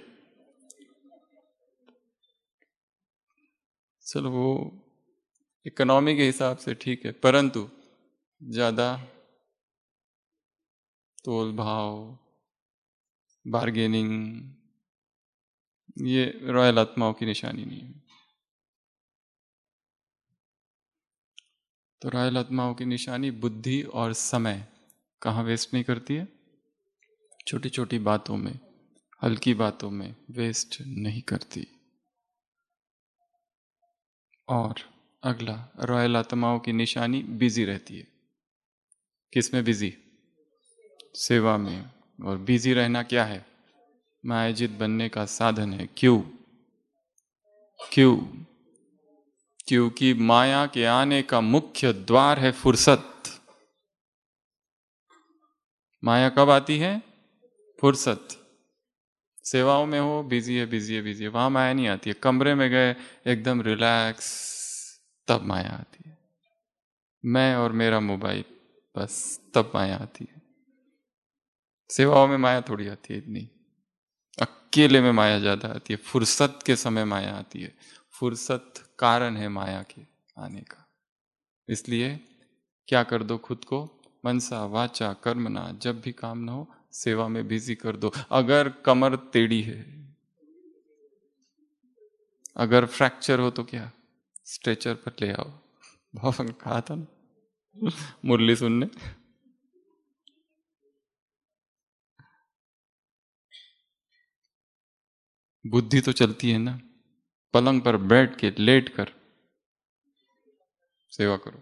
चलो वो इकोनॉमी के हिसाब से ठीक है, परंतु ज्यादा तोल भाव, बार्गेनिंग, ये रॉयल आत्माओं की निशानी नहीं है। तो रॉयल आत्माओं की निशानी बुद्धि और समय कहाँ वेस्ट नहीं करती है? छोटी छोटी बातों में, हल्की बातों में वेस्ट नहीं करती। और अगला, रॉयल आत्माओं की निशानी बिजी रहती है। किसमें बिजी? सेवा में। और बिजी रहना क्या है? मायाजित बनने का साधन है। क्यों? क्यों? क्योंकि माया के आने का मुख्य द्वार है फुर्सत। माया कब आती है? फुर्सत। सेवाओं में हो, बिजी है बिजी है बिजी है, वहां माया नहीं आती है। कमरे में गए एकदम रिलैक्स, तब माया आती है। मैं और मेरा मोबाइल, बस तब माया आती है। सेवाओं में माया थोड़ी आती है इतनी। अकेले में माया ज्यादा आती है, फुर्सत के समय माया आती है। फुर्सत कारण है माया के आने का। इसलिए क्या कर दो खुद को, मनसा वाचा कर्मणा, जब भी काम ना हो सेवा में बिजी कर दो। अगर कमर टेढ़ी है, अगर फ्रैक्चर हो तो क्या, स्ट्रेचर पर ले आओ। बहुत कहा था ना मुरली सुनने। बुद्धि तो चलती है ना, पलंग पर बैठ के लेट कर सेवा करो।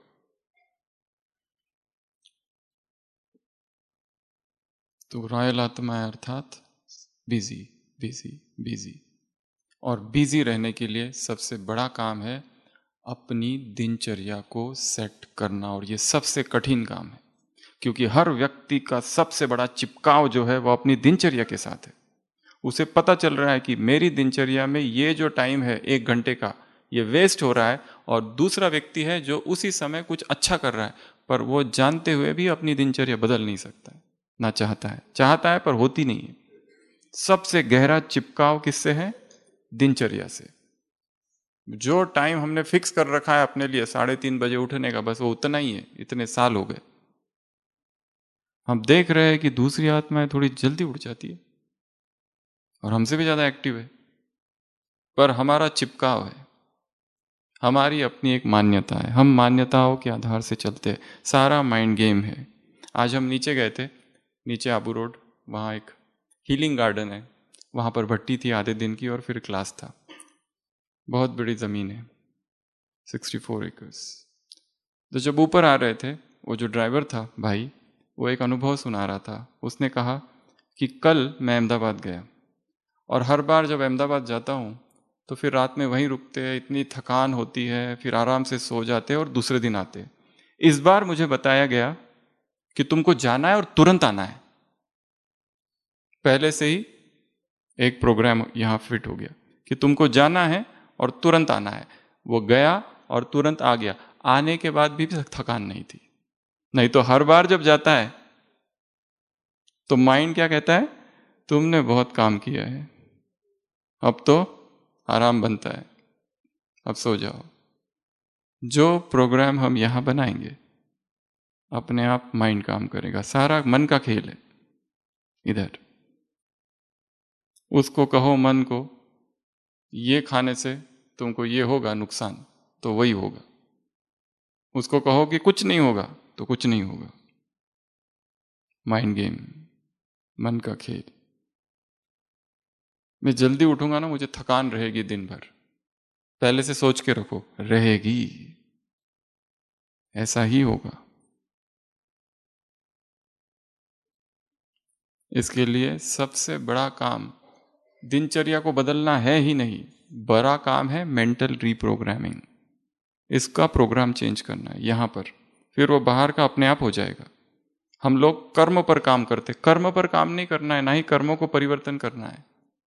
तो रॉयल आत्मा है अर्थात बिजी बिजी बिजी। और बिजी रहने के लिए सबसे बड़ा काम है अपनी दिनचर्या को सेट करना, और ये सबसे कठिन काम है। क्योंकि हर व्यक्ति का सबसे बड़ा चिपकाव जो है वो अपनी दिनचर्या के साथ है। उसे पता चल रहा है कि मेरी दिनचर्या में ये जो टाइम है एक घंटे का, ये वेस्ट हो रहा है। और दूसरा व्यक्ति है जो उसी समय कुछ अच्छा कर रहा है, पर वो जानते हुए भी अपनी दिनचर्या बदल नहीं सकता है, ना चाहता है। चाहता है पर होती नहीं है। सबसे गहरा चिपकाव किससे है? दिनचर्या से। जो टाइम हमने फिक्स कर रखा है अपने लिए साढ़े तीन बजे उठने का, बस वो उतना ही है। इतने साल हो गए, हम देख रहे हैं कि दूसरी आत्माएं थोड़ी जल्दी उठ जाती है और हमसे भी ज्यादा एक्टिव है। पर हमारा चिपकाव है, हमारी अपनी एक मान्यता है। हम मान्यताओं के आधार से चलते हैं। सारा माइंड गेम है। आज हम नीचे गए थे, नीचे आबू रोड, वहाँ एक हीलिंग गार्डन है। वहाँ पर भट्टी थी आधे दिन की और फिर क्लास था। बहुत बड़ी ज़मीन है, सिक्सटी फोर एकर्स। तो जब ऊपर आ रहे थे, वो जो ड्राइवर था भाई, वो एक अनुभव सुना रहा था। उसने कहा कि कल मैं अहमदाबाद गया और हर बार जब अहमदाबाद जाता हूँ तो फिर रात में वहीं रुकते हैं, इतनी थकान होती है, फिर आराम से सो जाते हैं और दूसरे दिन आते हैं। इस बार मुझे बताया गया कि तुमको जाना है और तुरंत आना है। पहले से ही एक प्रोग्राम यहाँ फिट हो गया कि तुमको जाना है और तुरंत आना है। वो गया और तुरंत आ गया। आने के बाद भी थकान नहीं थी। नहीं तो हर बार जब जाता है तो माइंड क्या कहता है, तुमने बहुत काम किया है, अब तो आराम बनता है, अब सो जाओ। जो प्रोग्राम हम यहां बनाएंगे अपने आप माइंड काम करेगा। सारा मन का खेल है इधर। उसको कहो मन को, ये खाने से तुमको ये होगा नुकसान, तो वही होगा। उसको कहो कि कुछ नहीं होगा, तो कुछ नहीं होगा। माइंड गेम, मन का खेल। मैं जल्दी उठूंगा ना, मुझे थकान रहेगी दिन भर। पहले से सोच के रखो, रहेगी, ऐसा ही होगा। इसके लिए सबसे बड़ा काम दिनचर्या को बदलना है ही नहीं, बड़ा काम है मेंटल रीप्रोग्रामिंग। इसका प्रोग्राम चेंज करना है यहां पर, फिर वो बाहर का अपने आप हो जाएगा। हम लोग कर्म पर काम करते, कर्म पर काम नहीं करना है, ना ही कर्मों को परिवर्तन करना है।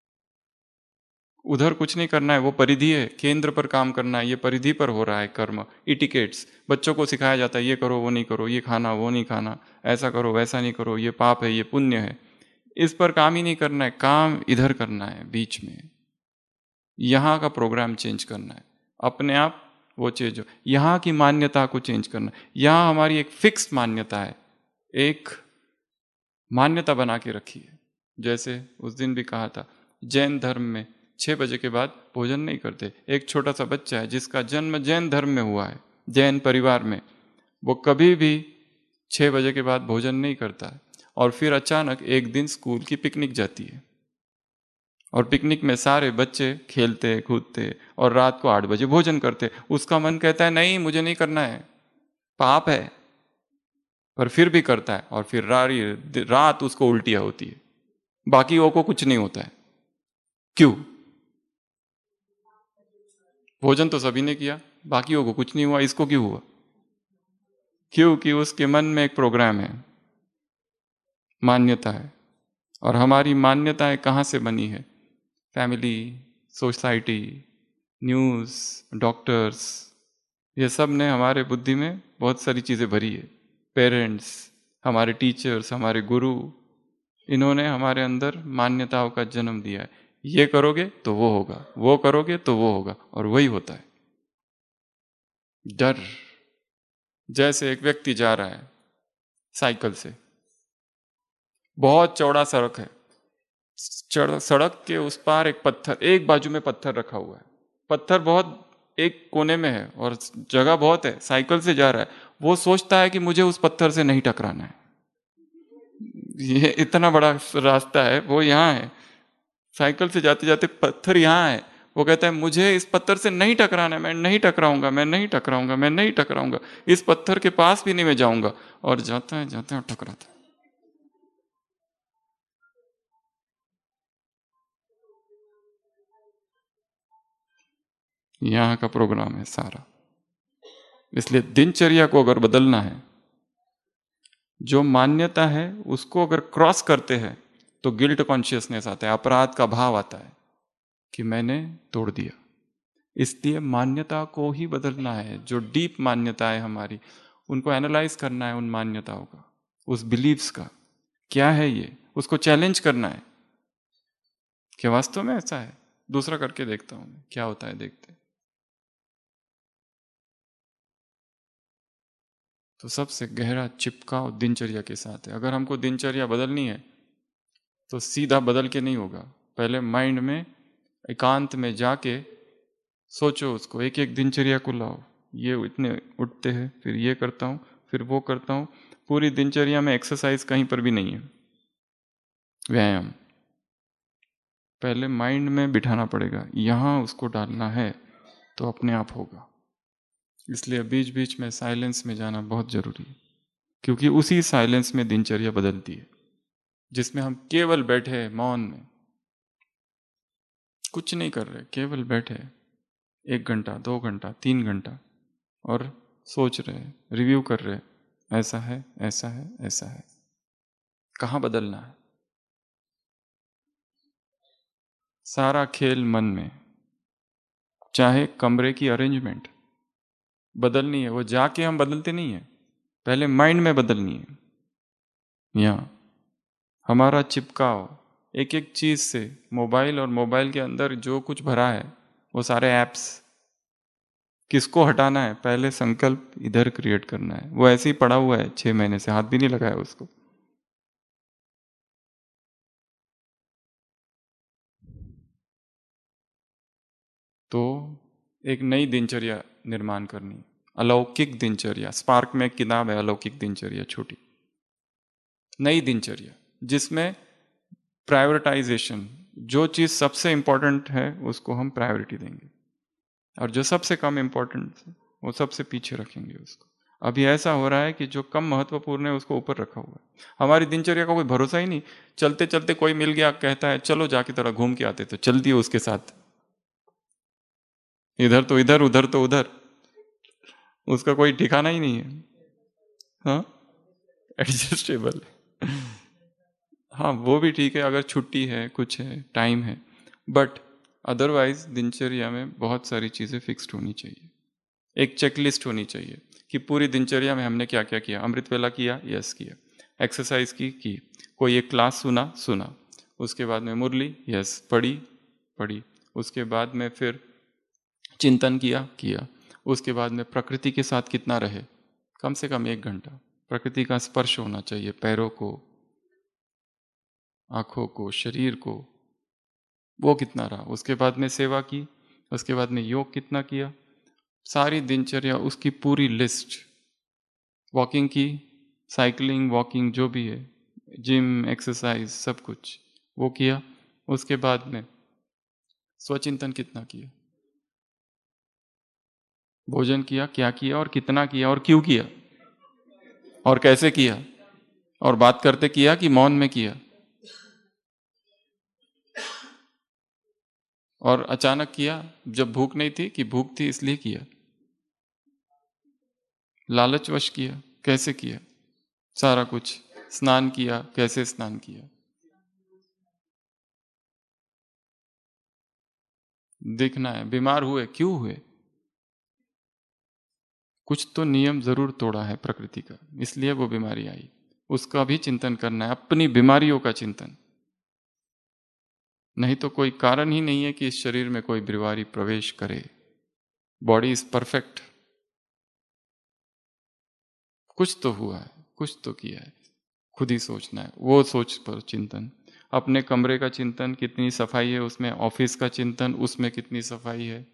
उधर कुछ नहीं करना है, वो परिधि है, केंद्र पर काम करना है। ये परिधि पर हो रहा है कर्म। इटिकेट्स बच्चों को सिखाया जाता है, ये करो वो नहीं करो, ये खाना वो नहीं खाना, ऐसा करो वैसा नहीं करो, ये पाप है ये पुण्य है। इस पर काम ही नहीं करना है, काम इधर करना है बीच में। यहाँ का प्रोग्राम चेंज करना है अपने आप। वो चेंज हो, यहाँ की मान्यता को चेंज करना है। यहाँ हमारी एक फिक्स मान्यता है, एक मान्यता बना के रखी है। जैसे उस दिन भी कहा था, जैन धर्म में छह बजे के बाद भोजन नहीं करते। एक छोटा सा बच्चा है जिसका जन्म जैन धर्म में हुआ है, जैन परिवार में, वो कभी भी छह बजे के बाद भोजन नहीं करता है। और फिर अचानक एक दिन स्कूल की पिकनिक जाती है और पिकनिक में सारे बच्चे खेलते कूदते और रात को आठ बजे भोजन करते। उसका मन कहता है नहीं मुझे नहीं करना है, पाप है, पर फिर भी करता है और फिर रारी रात उसको उल्टियां होती है, बाकियों को कुछ नहीं होता है। क्यों? भोजन तो सभी ने किया, बाकियों को कुछ नहीं हुआ, इसको क्यों हुआ? क्योंकि उसके मन में एक प्रोग्राम है, मान्यता है। और हमारी मान्यताएं कहाँ से बनी है? फैमिली, सोसाइटी, न्यूज़, डॉक्टर्स, ये सब ने हमारे बुद्धि में बहुत सारी चीज़ें भरी है। पेरेंट्स, हमारे टीचर्स, हमारे गुरु, इन्होंने हमारे अंदर मान्यताओं का जन्म दिया है। ये करोगे तो वो होगा, वो करोगे तो वो होगा, और वही होता है। डर। जैसे एक व्यक्ति जा रहा है साइकिल से, बहुत चौड़ा सड़क है, सड़क के उस पार एक पत्थर, एक बाजू में पत्थर रखा हुआ है, पत्थर बहुत एक कोने में है और जगह बहुत है, साइकिल से जा रहा है। वो सोचता है कि मुझे उस पत्थर से नहीं टकराना है, ये इतना बड़ा रास्ता है, वो यहाँ है, साइकिल से जाते जाते पत्थर यहाँ है, वो कहता है मुझे इस पत्थर से नहीं टकराना है, मैं नहीं टकराऊंगा, मैं नहीं टकराऊंगा, मैं नहीं टकराऊंगा, इस पत्थर के पास भी नहीं मैं जाऊंगा। और जाता है जाता है टकराता है। यहाँ का प्रोग्राम है सारा। इसलिए दिनचर्या को अगर बदलना है, जो मान्यता है उसको अगर क्रॉस करते हैं तो गिल्ट कॉन्शियसनेस आता है, अपराध का भाव आता है कि मैंने तोड़ दिया। इसलिए मान्यता को ही बदलना है। जो डीप मान्यता है हमारी, उनको एनालाइज करना है, उन मान्यताओं का, उस बिलीव्स का क्या है ये, उसको चैलेंज करना है। क्या वास्तव में ऐसा है? दूसरा करके देखता हूं क्या होता है, देखते। तो सबसे गहरा चिपकाव दिनचर्या के साथ है। अगर हमको दिनचर्या बदलनी है तो सीधा बदल के नहीं होगा, पहले माइंड में एकांत में जाके सोचो उसको, एक एक दिनचर्या को लाओ। ये इतने उठते हैं, फिर ये करता हूँ, फिर वो करता हूँ। पूरी दिनचर्या में एक्सरसाइज कहीं पर भी नहीं है, व्यायाम। पहले माइंड में बिठाना पड़ेगा, यहाँ उसको डालना है तो अपने आप होगा। इसलिए बीच बीच में साइलेंस में जाना बहुत जरूरी है, क्योंकि उसी साइलेंस में दिनचर्या बदलती है, जिसमें हम केवल बैठे मौन में, कुछ नहीं कर रहे, केवल बैठे एक घंटा, दो घंटा, तीन घंटा, और सोच रहे, रिव्यू कर रहे, ऐसा है, ऐसा है, ऐसा है। कहाँ बदलना है? सारा खेल मन में। चाहे कमरे की अरेंजमेंट बदलनी है, वो जाके हम बदलते नहीं है, पहले माइंड में बदलनी है। यहाँ हमारा चिपकाव एक एक चीज से, मोबाइल और मोबाइल के अंदर जो कुछ भरा है, वो सारे ऐप्स, किसको हटाना है? पहले संकल्प इधर क्रिएट करना है। वो ऐसे ही पड़ा हुआ है, छह महीने से हाथ भी नहीं लगाया उसको। तो एक नई दिनचर्या निर्माण करनी, अलौकिक दिनचर्या। स्पार्क में एक किताब है, अलौकिक दिनचर्या, छोटी नई दिनचर्या, जिसमें प्रायोरिटाइजेशन, जो चीज़ सबसे इंपॉर्टेंट है उसको हम प्रायोरिटी देंगे, और जो सबसे कम इंपॉर्टेंट है वो सबसे पीछे रखेंगे उसको। अभी ऐसा हो रहा है कि जो कम महत्वपूर्ण है उसको ऊपर रखा हुआ है। हमारी दिनचर्या का कोई भरोसा ही नहीं। चलते चलते कोई मिल गया, कहता है चलो जाके थोड़ा घूम के आते, तो चलती है उसके साथ, इधर तो इधर, उधर तो उधर, उसका कोई ठिकाना ही नहीं है। हाँ, एडजस्टेबल। हाँ, वो भी ठीक है अगर छुट्टी है, कुछ है, टाइम है, बट अदरवाइज दिनचर्या में बहुत सारी चीज़ें फिक्स्ड होनी चाहिए। एक चेकलिस्ट होनी चाहिए कि पूरी दिनचर्या में हमने क्या क्या किया। अमृत वेला किया, यस किया। एक्सरसाइज की की कोई एक क्लास सुना सुना उसके बाद में मुरली, यस, पढ़ी पढ़ी। उसके बाद में फिर चिंतन किया किया। उसके बाद में प्रकृति के साथ कितना रहे, कम से कम एक घंटा प्रकृति का स्पर्श होना चाहिए, पैरों को, आँखों को, शरीर को, वो कितना रहा। उसके बाद में सेवा की, उसके बाद में योग कितना किया, सारी दिनचर्या उसकी पूरी लिस्ट। वॉकिंग की, साइकिलिंग, वॉकिंग जो भी है, जिम, एक्सरसाइज, सब कुछ वो किया। उसके बाद में स्वचिंतन कितना किया? भोजन किया, क्या किया और कितना किया और क्यों किया और कैसे किया, और बात करते किया कि मौन में किया, और अचानक किया जब भूख नहीं थी कि भूख थी इसलिए किया, लालचवश किया, कैसे किया, सारा कुछ। स्नान किया, कैसे स्नान किया, देखना है। बीमार हुए, क्यों हुए? कुछ तो नियम जरूर तोड़ा है प्रकृति का, इसलिए वो बीमारी आई। उसका भी चिंतन करना है, अपनी बीमारियों का चिंतन। नहीं तो कोई कारण ही नहीं है कि इस शरीर में कोई बीमारी प्रवेश करे। Body is perfect. कुछ तो हुआ है, कुछ तो किया है, खुद ही सोचना है। वो सोच पर चिंतन, अपने कमरे का चिंतन, कितनी सफाई है उसमें, ऑफिस का चिंतन, उसमें कितनी सफाई है,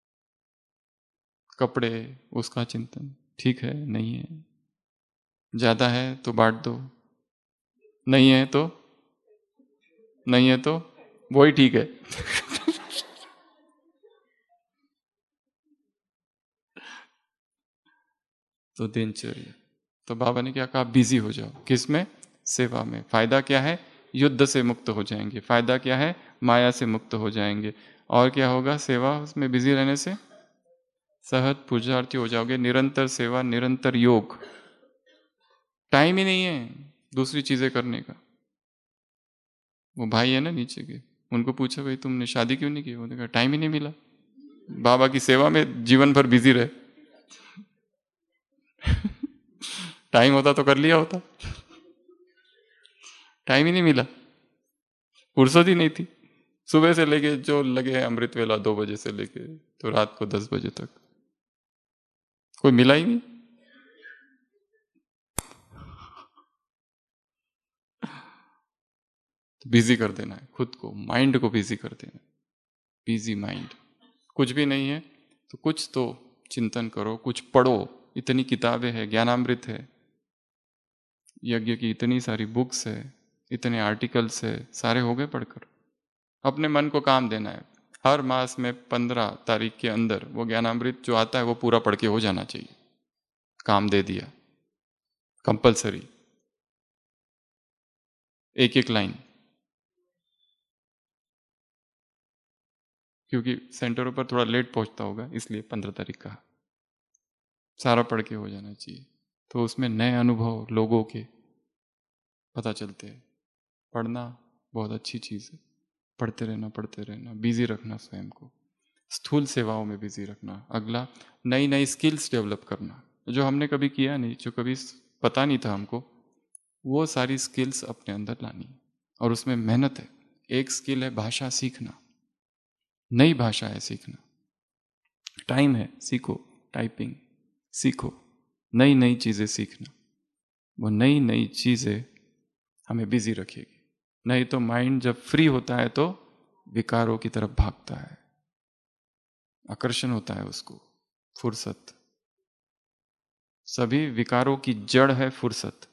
कपड़े, उसका चिंतन, ठीक है नहीं है, ज्यादा है तो बांट दो, नहीं है तो नहीं है तो वही ठीक है। तो दिनचर्या, तो बाबा ने क्या कहा? बिजी हो जाओ। किसमें? सेवा में। फायदा क्या है? युद्ध से मुक्त हो जाएंगे। फायदा क्या है? माया से मुक्त हो जाएंगे। और क्या होगा? सेवा उसमें बिजी रहने से सहज पूजार्थी हो जाओगे। निरंतर सेवा, निरंतर योग। टाइम ही नहीं है दूसरी चीजें करने का। वो भाई है ना नीचे के, उनको पूछा भाई तुमने शादी क्यों नहीं की? उन्होंने कहा टाइम ही नहीं मिला। बाबा की सेवा में जीवन भर बिजी रहे। टाइम होता तो कर लिया होता, टाइम ही नहीं मिला, फुर्सत ही नहीं थी। सुबह से लेके जो लगे हैं अमृत वेला, दो बजे से लेके तो रात को दस बजे तक कोई मिला ही नहीं। तो बिजी कर देना है खुद को, माइंड को बिजी कर देना। Busy mind. कुछ भी नहीं है तो कुछ तो चिंतन करो, कुछ पढ़ो। इतनी किताबें हैं, ज्ञानामृत है, यज्ञ की इतनी सारी बुक्स है, इतने आर्टिकल्स है, सारे हो गए पढ़कर। अपने मन को काम देना है। हर मास में पंद्रह तारीख के अंदर वो ज्ञानामृत जो आता है वो पूरा पढ़ के हो जाना चाहिए। काम दे दिया, कंपलसरी, एक एक लाइन। क्योंकि सेंटरों पर थोड़ा लेट पहुंचता होगा इसलिए पंद्रह तारीख का सारा पढ़ के हो जाना चाहिए। तो उसमें नए अनुभव लोगों के पता चलते हैं। पढ़ना बहुत अच्छी चीज़ है। पढ़ते रहना, पढ़ते रहना, बिजी रखना स्वयं को, स्थूल सेवाओं में बिजी रखना। अगला, नई नई स्किल्स डेवलप करना, जो हमने कभी किया नहीं, जो कभी पता नहीं था हमको, वो सारी स्किल्स अपने अंदर लानी है। और उसमें मेहनत है। एक स्किल है भाषा सीखना, नई भाषा है सीखना, टाइम है, सीखो। टाइपिंग सीखो, नई नई चीज़ें सीखना। वो नई नई चीज़ें हमें बिजी रखेगी। नहीं तो माइंड जब फ्री होता है तो विकारों की तरफ भागता है, आकर्षण होता है उसको। फुर्सत, सभी विकारों की जड़ है फुर्सत।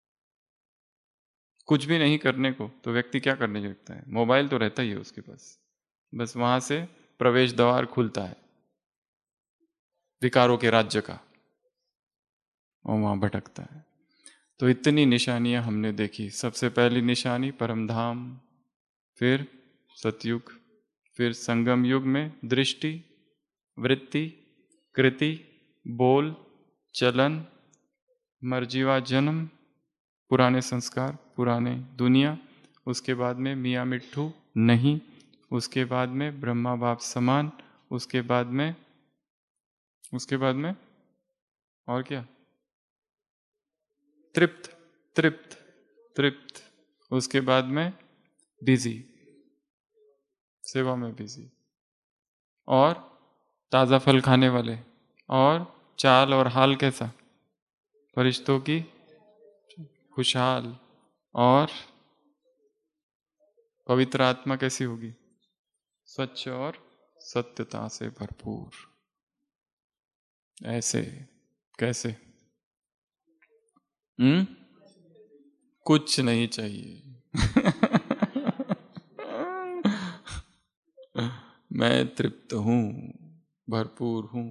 कुछ भी नहीं करने को तो व्यक्ति क्या करने लगता है? मोबाइल तो रहता ही है उसके पास, बस वहां से प्रवेश द्वार खुलता है विकारों के राज्य का, और वहां भटकता है। तो इतनी निशानियां हमने देखी। सबसे पहली निशानी परमधाम, फिर सतयुग, फिर संगम युग में दृष्टि, वृत्ति, कृति, बोल, चलन, मर्जीवा जन्म, पुराने संस्कार, पुराने दुनिया। उसके बाद में मियाँ मिट्ठू नहीं, उसके बाद में ब्रह्मा बाप समान, उसके बाद में उसके बाद में और क्या? तृप्त, तृप्त, तृप्त। उसके बाद में बिजी, सेवा में बिजी, और ताज़ा फल खाने वाले, और चाल और हाल कैसा? फरिश्तों की खुशहाल, और पवित्र आत्मा कैसी होगी? स्वच्छ और सत्यता से भरपूर। ऐसे कैसे? हम्म कुछ नहीं चाहिए। मैं तृप्त हूं, भरपूर हूं,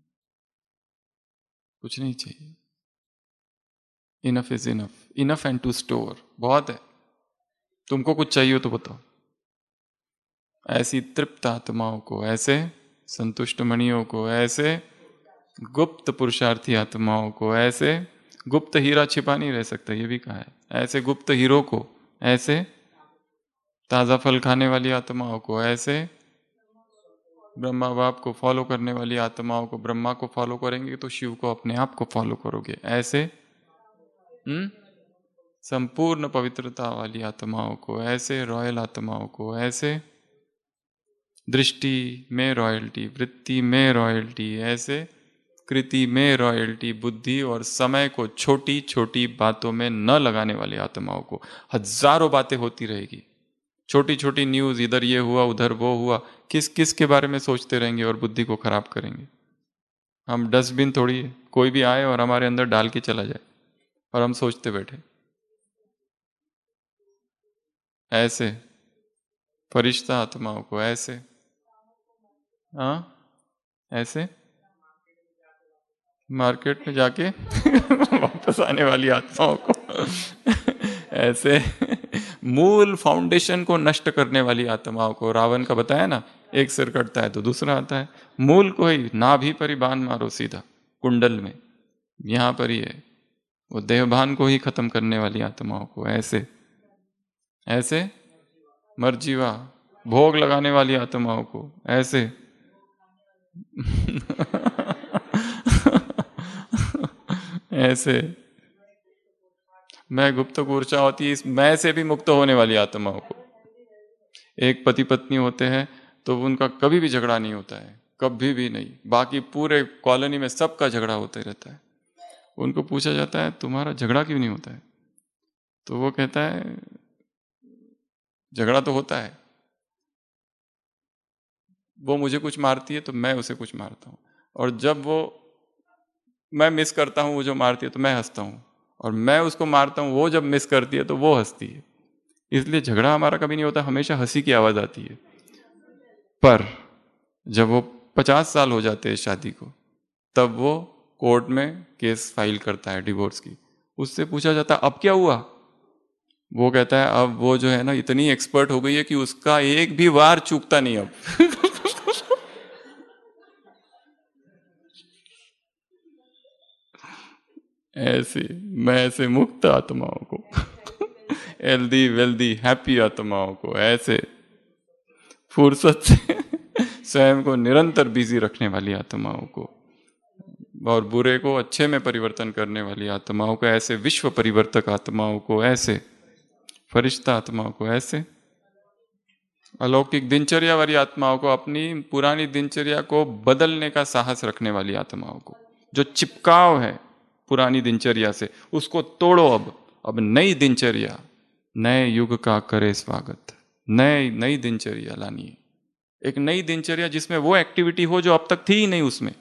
कुछ नहीं चाहिए। Enough is enough, enough and to store, बहुत है। तुमको कुछ चाहिए हो तो बताओ। ऐसी तृप्त आत्माओं को, ऐसे संतुष्ट मणियों को, ऐसे गुप्त पुरुषार्थी आत्माओं को, ऐसे गुप्त हीरा छिपा नहीं रह सकता, ये भी कहा है, ऐसे गुप्त हीरो को, ऐसे ताजा फल खाने वाली आत्माओं को, ऐसे ब्रह्मा बाप को फॉलो करने वाली आत्माओं को, ब्रह्मा को फॉलो करेंगे तो शिव को अपने आप को फॉलो करोगे, ऐसे हम्म संपूर्ण पवित्रता वाली आत्माओं को, ऐसे रॉयल आत्माओं को, ऐसे दृष्टि में रॉयल्टी, वृत्ति में रॉयल्टी, ऐसे कृति में रॉयल्टी, बुद्धि और समय को छोटी छोटी बातों में न लगाने वाली आत्माओं को। हजारों बातें होती रहेगी, छोटी छोटी न्यूज, इधर ये हुआ उधर वो हुआ, किस किस के बारे में सोचते रहेंगे और बुद्धि को खराब करेंगे। हम डस्टबिन थोड़ी है, कोई भी आए और हमारे अंदर डाल के चला जाए और हम सोचते बैठे। ऐसे फरिश्ता आत्माओं को, ऐसे हाँ ऐसे मार्केट में जाके वापस आने वाली आत्माओं को ऐसे मूल फाउंडेशन को नष्ट करने वाली आत्माओं को। रावण का बताया ना, एक सिर कटता है तो दूसरा आता है, मूल को ही नाभि पर ही बाण मारो सीधा कुंडल में, यहां पर ही है, वो देहभान को ही खत्म करने वाली आत्माओं को। ऐसे ऐसे मर्जीवा भोग लगाने वाली आत्माओं को, ऐसे ऐसे मैं गुप्त ऊर्जा होती है, इस मैं से भी मुक्त होने वाली आत्माओं को। एक पति पत्नी होते हैं तो उनका कभी भी झगड़ा नहीं होता है, कभी भी नहीं, बाकी पूरे कॉलोनी में सबका झगड़ा होता ही रहता है। उनको पूछा जाता है तुम्हारा झगड़ा क्यों नहीं होता है, तो वो कहता है झगड़ा तो होता है, वो मुझे कुछ मारती है तो मैं उसे कुछ मारता हूँ, और जब वो मैं मिस करता हूँ वो जो मारती है तो मैं हंसता हूँ, और मैं उसको मारता हूँ वो जब मिस करती है तो वो हंसती है। इसलिए झगड़ा हमारा कभी नहीं होता, हमेशा हंसी की आवाज आती है। पर जब वो पचास साल हो जाते हैं शादी को, तब वो कोर्ट में केस फाइल करता है डिवोर्स की। उससे पूछा जाता है अब क्या हुआ, वो कहता है अब वो जो है ना इतनी एक्सपर्ट हो गई है कि उसका एक भी वार चूकता नहीं अब। ऐसे मैं ऐसे मुक्त आत्माओं को हेल्दी वेल्दी हैप्पी आत्माओं को, ऐसे फुर्सत से स्वयं को निरंतर बिजी रखने वाली आत्माओं को, और बुरे को अच्छे में परिवर्तन करने वाली आत्माओं को, ऐसे विश्व परिवर्तक आत्माओं को, ऐसे फरिश्ता आत्माओं को, ऐसे अलौकिक दिनचर्या वाली आत्माओं को, अपनी पुरानी दिनचर्या को बदलने का साहस रखने वाली आत्माओं को। जो चिपकाव है पुरानी दिनचर्या से उसको तोड़ो, अब अब नई दिनचर्या, नए युग का करे स्वागत, नए नई दिनचर्या लानी है, एक नई दिनचर्या जिसमें वो एक्टिविटी हो जो अब तक थी ही नहीं उसमें।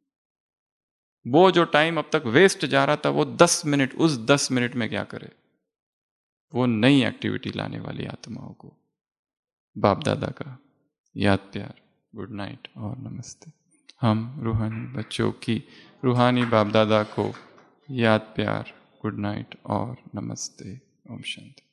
वो जो टाइम अब तक वेस्ट जा रहा था वो दस मिनट, उस दस मिनट में क्या करे, वो नई एक्टिविटी लाने वाली आत्माओं को। बाप दादा का याद प्यार, गुड नाइट और नमस्ते। हम रूहानी बच्चों की रूहानी बाप दादा को याद प्यार, गुड नाइट और नमस्ते। ओम शांति।